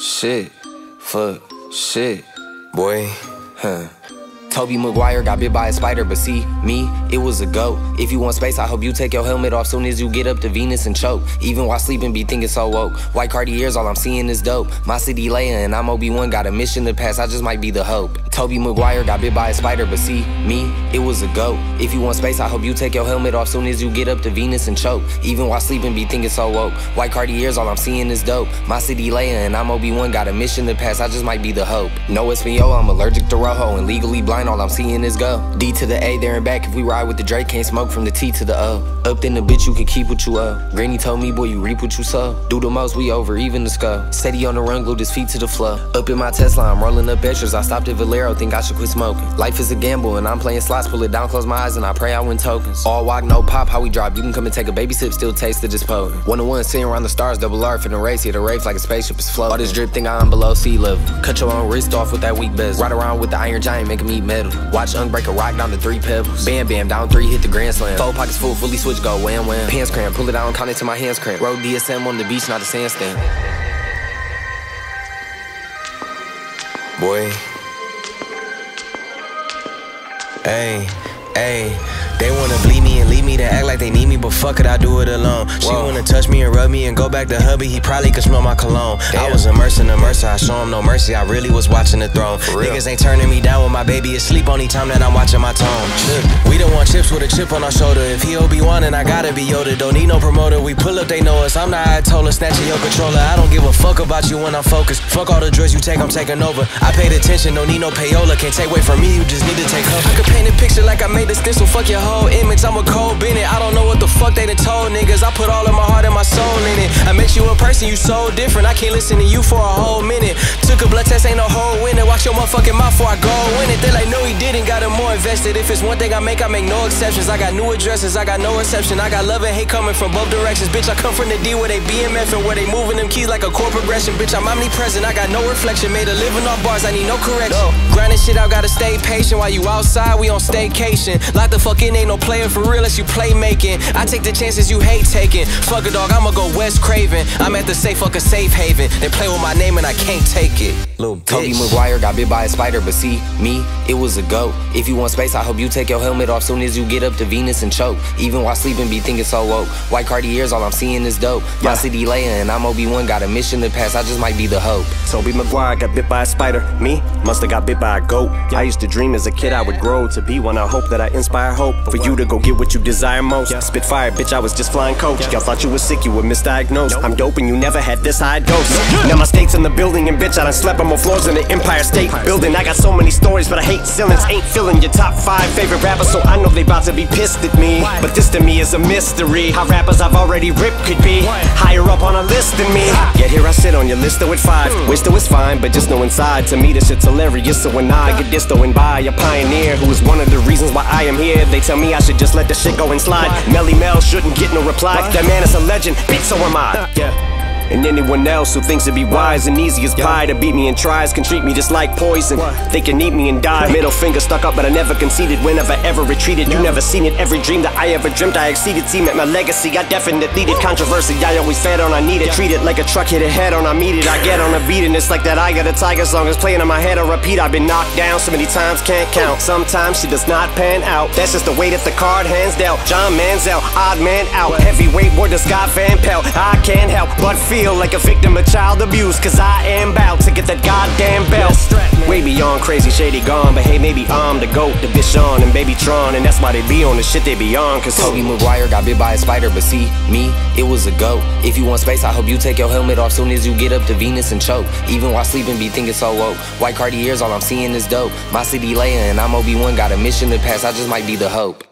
shit, fuck, shit, boy, Tobey Maguire got bit by a spider, but see, me, it was a goat. If you want space, I hope you take your helmet off soon as you get up to Venus and choke. Even while sleeping, be thinking so woke. White Cartiers, all I'm seeing is dope. My city Leia and I'm Obi-Wan, got a mission to pass, I just might be the hope. Tobey Maguire got bit by a spider, but see, me, it was a goat. If you want space, I hope you take your helmet off soon as you get up to Venus and choke. Even while sleeping, be thinking so woke. White Cartiers, all I'm seeing is dope. My city Leia and I'm Obi-Wan, got a mission to pass, I just might be the hope. No Espanol, I'm allergic to Rojo, and legally blind, all I'm seeing is go. D to the A, there and back, if we ride with the Drake, can't smoke from the T to the O. Up in the bitch, you can keep what you owe. Granny told me, boy, you reap what you sow. Do the most, we over, even the skull. Steady on the run, glued his feet to the floor. Up in my Tesla, I'm rolling up extras. I stopped at Valero, think I should quit smoking. Life is a gamble, and I'm playing slots. Pull it down, close my eyes, and I pray I win tokens. All walk, no pop, how we drop. You can come and take a baby sip, still taste it, just potent. 1-on-1, sitting around the stars, double R, finna race. Hit a race like a spaceship is floating. All this drip, think I'm below sea level. Cut your own wrist off with that weak bezel. Ride around with the Iron Giant, make him eat metal. Watch Unk break a rock down to 3 pebbles. Bam, bam, down 3, hit the grand slam. 4 pockets full, fully switch, go wham, wham. Pants cramp, pull it out, count it till my hands cramp. Road DSM on the beach, not a sandstand. Boy. Ayy, they wanna bleed me and leave me to act like they need me, but fuck it, I do it alone. She wanna touch me and rub me and go back to hubby, he probably could smell my cologne. I was immersed in the mercy, I show him no mercy, I really was watching the throne. Niggas ain't turning me down when my baby is asleep on the time that I'm watching my tone. We don't want chips with a chip on our shoulder. If he Obi-Wan and I gotta be Yoda, don't need no promoter, we pull up, they know us. I'm the Ayatollah, snatching your controller. I don't give a fuck about you when I'm focused. Fuck all the drugs you take, I'm taking over. I paid attention, don't need no payola, can't take away from me, you just need to take cover. I could paint a picture like I made a stencil, fuck your whole image, I'm a cold Bennett. I don't know what the fuck they done told niggas. I put all of my heart and my soul in it. I met you in person, you so different, I can't listen to you for a whole minute. Took a blood test, ain't no whole winner. Watch your motherfucking mouth before I go win it. They like, no he didn't, got him more invested. If it's one thing I make no exceptions. I got new addresses, I got no reception. I got love and hate coming from both directions. Bitch, I come from the D where they BMF and where they moving them keys like a chord progression. Bitch, I'm omnipresent, I got no reflection. Made a living off bars, I need no correction. Grinding shit out, gotta stay patient. While you outside, we on staycation. Lock the fuck in, ain't no player for real unless you play making. I take the chances you hate taking. Fuck a dog, I'ma go West Craven. I'm at the safe, fuck a safe haven. They play with my name and I can't take it. Little Tobey Maguire got bit by a spider, but see, me, it was a goat. If you want space, I hope you take your helmet off soon as you get up to Venus and choke. Even while sleeping, be thinking so woke. White Cartiers, all I'm seeing is dope. My city Leia and I'm Obi-Wan, got a mission to pass, I just might be the hope. Tobey Maguire got bit by a spider. Me, musta got bit by a goat. I used to dream as a kid I would grow to be one. I hope that I inspire hope for you to go get what you desire most. Spit fire, bitch, I was just flying coach. Y'all thought you was sick, you were misdiagnosed. I'm dope and you never had this high dose. Now my state's in the building and bitch, I done slept on more floors in the Empire State Building. I got so many stories, but I hate ceilings. Ain't feeling your top 5 favorite rappers, so I know they about to be pissed at me. But this to me is a mystery. How rappers I've already ripped could be higher up on a list than me. Yet here I sit on your list though at 5. Wish though it's fine, but just know inside, to me this shit's hilarious. So when I get dissed and by a pioneer who is one of the reasons why I am here, they tell me I should just let the shit go and slide. Melly Mel shouldn't get no reply. That man is a legend, bitch, so am I. And anyone else who thinks it'd be wise and easy as pie to beat me and tries can treat me just like poison. They can eat me and die. Middle finger stuck up, but I never conceded. Whenever ever retreated, you never seen it. Every dream that I ever dreamt, I exceeded. See, met my legacy, I definitely needed controversy. I always fed on, I need it. Treat it like a truck hit a head on, I meet it. I get on a beat and it's like that I got a tiger song is playing in my head on repeat. I've been knocked down so many times, can't count. Sometimes she does not pan out. That's just the way that the card hands dealt. John Manziel, odd man out. Heavyweight war to Scott Van Pelt. I can't help but feel like a victim of child abuse, cause I am bout to get that goddamn belt. Way beyond crazy, shady gone, but hey, maybe I'm the GOAT, the Bichon and Baby Tron, and that's why they be on the shit they be on. Cause Tobey Maguire got bit by a spider, but see, me, it was a goat. If you want space, I hope you take your helmet off soon as you get up to Venus and choke. Even while sleeping, be thinking so woke. White Cartiers, all I'm seeing is dope. My city Leia and I'm Obi-Wan, got a mission to pass, I just might be the hope.